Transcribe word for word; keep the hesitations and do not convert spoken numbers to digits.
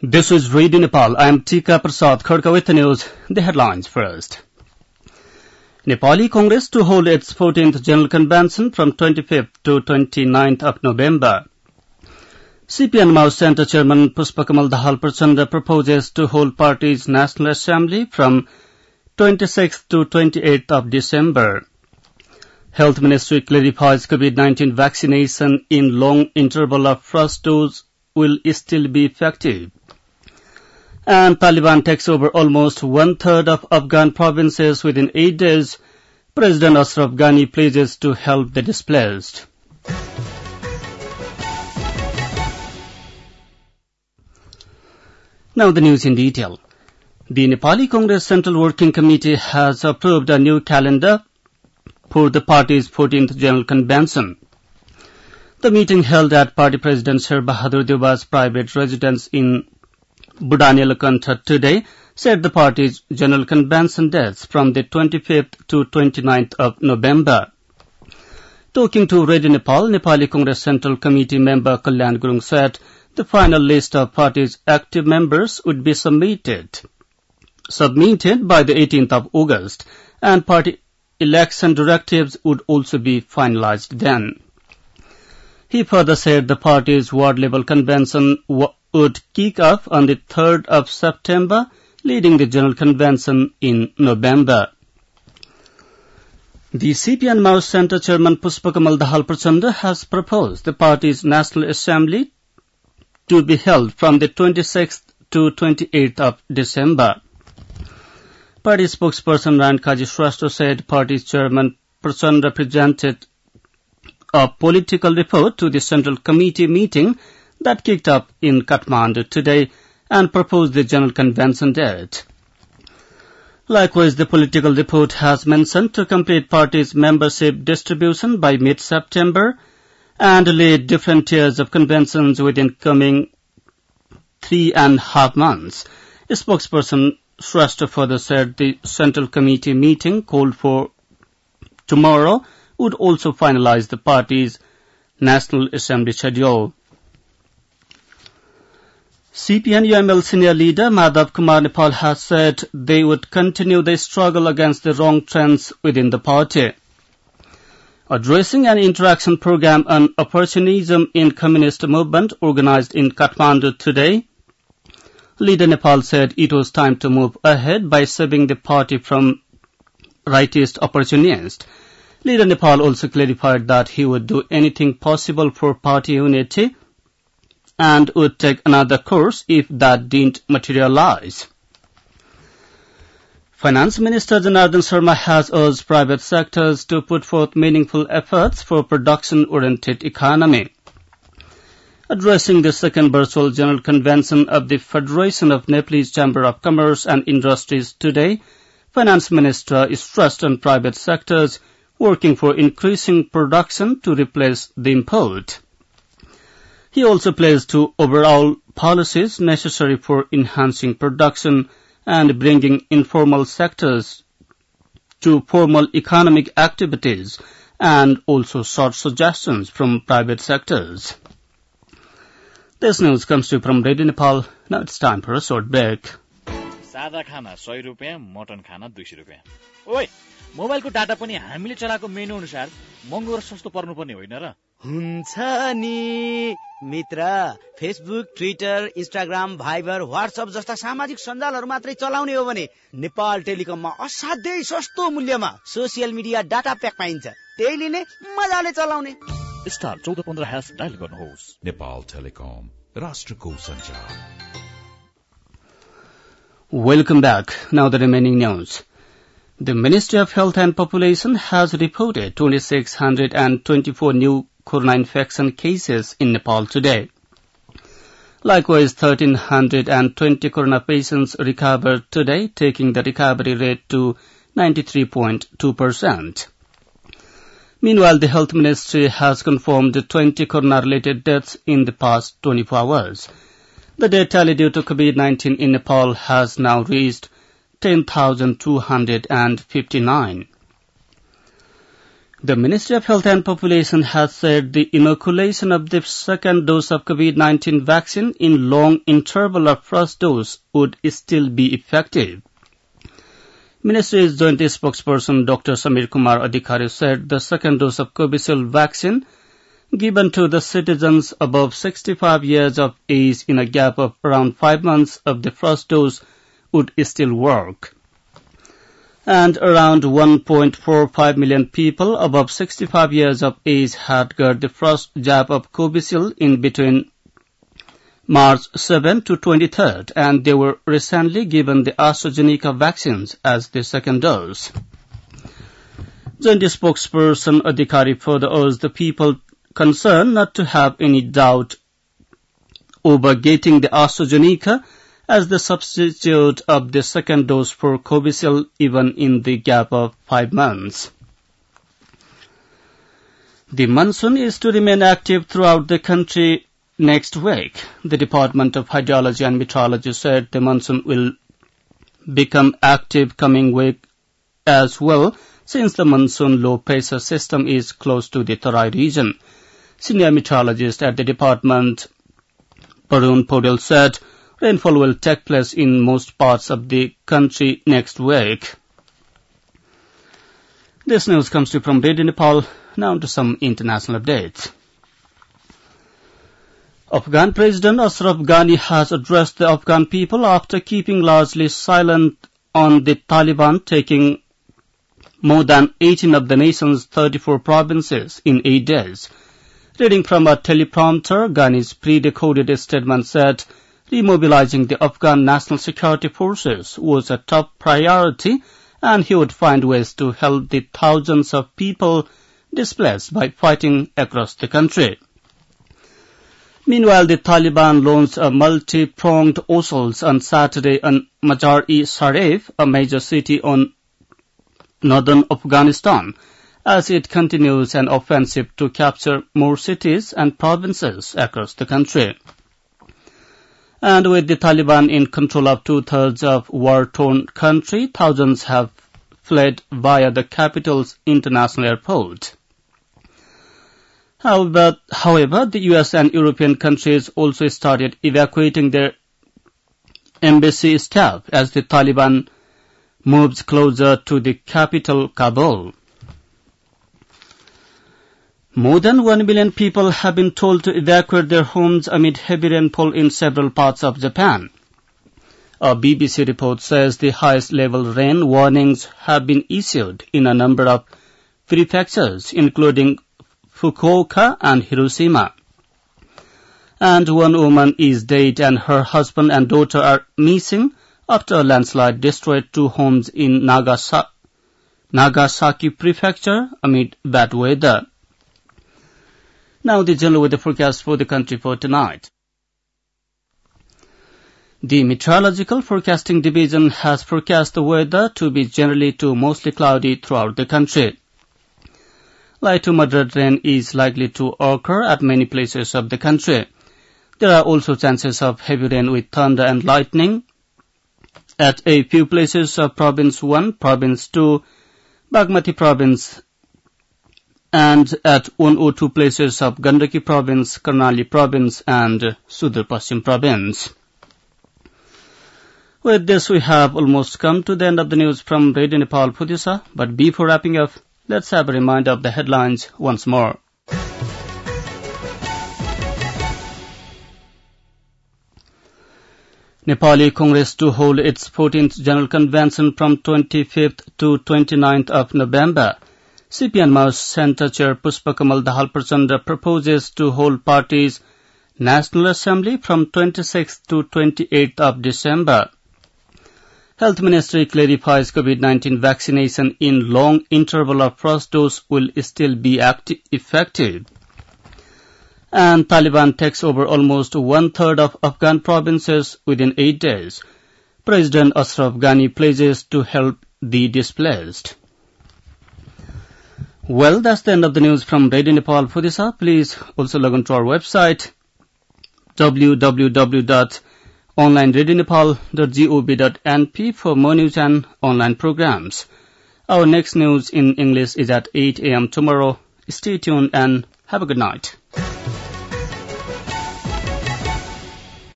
This is Radio Nepal. I am Tika Prasad Khadka with the news. The headlines first. Nepali Congress to hold its fourteenth General Convention from twenty-fifth to twenty-ninth of November. C P N Mao Center Chairman Pushpakamal Dahal Prachanda proposes to hold party's National Assembly from twenty-sixth to twenty-eighth of December. Health Ministry clarifies COVID nineteen vaccination in long interval of first dose will still be effective. And Taliban takes over almost one-third of Afghan provinces within eight days. President Ashraf Ghani pledges to help the displaced. Now the news in detail. The Nepali Congress Central Working Committee has approved a new calendar for the party's fourteenth General Convention. The meeting held at Party President Sher Bahadur Deuba's private residence in Budhanelakantha today set the party's General Convention dates from the twenty-fifth to twenty-ninth of November. Talking to Radio Nepal, Nepali Congress Central Committee member Kalyan Gurung said the final list of party's active members would be submitted, submitted by the eighteenth of August, and party election directives would also be finalized then. He further said the party's ward-level convention would kick off on the third of September, leading the General Convention in November. The C P N Mao Center Chairman Pushpakamal Dahal Prachanda has proposed the party's National Assembly to be held from the twenty-sixth to twenty-eighth of December. Party spokesperson Ryan Kaji Shrestha said party's chairman Prachanda presented a political report to the Central Committee meeting that kicked off in Kathmandu today and proposed the General Convention date. Likewise, the political report has mentioned to complete party's membership distribution by mid-September and lead different tiers of conventions within coming three and a half months. A spokesperson Shrestha further said the Central Committee meeting called for tomorrow would also finalize the party's National Assembly schedule. C P N U M L senior leader Madhav Kumar Nepal has said they would continue their struggle against the wrong trends within the party. Addressing an interaction program on opportunism in communist movement organized in Kathmandu today, Leader Nepal said it was time to move ahead by saving the party from rightist opportunists. Leader Nepal also clarified that he would do anything possible for party unity and would take another course if that didn't materialize. Finance Minister Janardhan Sharma has urged private sectors to put forth meaningful efforts for production-oriented economy. Addressing the second virtual General Convention of the Federation of Nepalese Chamber of Commerce and Industries today, Finance Minister stressed on private sectors working for increasing production to replace the import. He also pledged to overall policies necessary for enhancing production and bringing informal sectors to formal economic activities, and also sought suggestions from private sectors. This news comes to you from Radio Nepal. Now it's time for a short break. सादा खाना सय रुपैयाँ, mutton खाना दुई सय रुपैयाँ. ओइ, मोबाइलको डाटा पनि हामीले चलाएको मेनु अनुसार महँगो र सस्तो पर्नुपर्ने होइन र? हुन्छ नि मित्र, Facebook, Twitter, Instagram, Viber, WhatsApp जस्ता सामाजिक सञ्जालहरू मात्रै चलाउने हो भने नेपाल टेलिकममा असाध्यै सस्तो मूल्यमा सोसियल मिडिया डाटा प्याक पाइन्छ. त्यही लिने, मजाले चलाउने. स्टार चौध पन्ध्र ह्यास डायल गर्नुहोस्. नेपाल टेलिकम, राष्ट्रको सञ्चार. Welcome back. Now the remaining news. The Ministry of Health and Population has reported two thousand six hundred twenty-four new corona infection cases in Nepal today. Likewise, one thousand three hundred twenty corona patients recovered today, taking the recovery rate to ninety-three point two percent. Meanwhile, the Health Ministry has confirmed twenty corona-related deaths in the past twenty-four hours. The death tally due to COVID nineteen in Nepal has now reached ten thousand two hundred fifty-nine. The Ministry of Health and Population has said the inoculation of the second dose of COVID nineteen vaccine in long interval of first dose would still be effective. Ministry's joint spokesperson Doctor Samir Kumar Adhikari said the second dose of Covishield vaccine given to the citizens above sixty-five years of age in a gap of around five months of the first dose would still work. And around one point four five million people above sixty-five years of age had got the first jab of Covishield in between March seventh to twenty-third, and they were recently given the AstraZeneca vaccines as the second dose. Joint spokesperson Adhikari further urged the people concerned not to have any doubt over getting the AstraZeneca as the substitute of the second dose for Covishield even in the gap of five months. The monsoon is to remain active throughout the country next week. The Department of Hydrology and Meteorology said the monsoon will become active coming week as well, since the monsoon low pressure system is close to the Tarai region. Senior meteorologist at the department, Barun Podel, said rainfall will take place in most parts of the country next week. This news comes to you from Radio Nepal. Now to some international updates. Afghan President Ashraf Ghani has addressed the Afghan people after keeping largely silent on the Taliban taking more than eighteen of the nation's thirty-four provinces in eight days. Reading from a teleprompter, Ghani's pre-recorded statement said remobilizing the Afghan National Security Forces was a top priority, and he would find ways to help the thousands of people displaced by fighting across the country. Meanwhile, the Taliban launched a multi-pronged assault on Saturday on Mazar-e-Sharif, a major city on northern Afghanistan, as it continues an offensive to capture more cities and provinces across the country. And with the Taliban in control of two-thirds of war-torn country, thousands have fled via the capital's international airport. However, however, the U S and European countries also started evacuating their embassy staff as the Taliban moves closer to the capital, Kabul. More than one million people have been told to evacuate their homes amid heavy rainfall in several parts of Japan. A B B C report says the highest level rain warnings have been issued in a number of prefectures, including Fukuoka and Hiroshima. And one woman is dead and her husband and daughter are missing after a landslide destroyed two homes in Nagasa- Nagasaki Prefecture amid bad weather. Now the general weather forecast for the country for tonight. The Meteorological Forecasting Division has forecast the weather to be generally to mostly cloudy throughout the country. Light to moderate rain is likely to occur at many places of the country. There are also chances of heavy rain with thunder and lightning at a few places of Province one, Province two, Bagmati Province, and at one or two places of Gandaki Province, Karnali Province, and Sudur Paschim Province. With this, we have almost come to the end of the news from Radio Nepal Phudisa, but before wrapping up, let's have a reminder of the headlines once more. Nepali Congress to hold its fourteenth General Convention from twenty-fifth to twenty-ninth of November. C P M Mao's Center Chair Pushpakamal Dahal Prachanda proposes to hold party's National Assembly from twenty-sixth to twenty-eighth of December. Health Ministry clarifies COVID nineteen vaccination in long interval of first dose will still be acti- effective. And Taliban takes over almost one-third of Afghan provinces within eight days. President Ashraf Ghani pledges to help the displaced. Well, that's the end of the news from Radio Nepal Phudisa. Please also log on to our website, w w w dot online radio nepal dot gov dot n p for more news and online programs. Our next news in English is at eight a.m. tomorrow. Stay tuned and have a good night.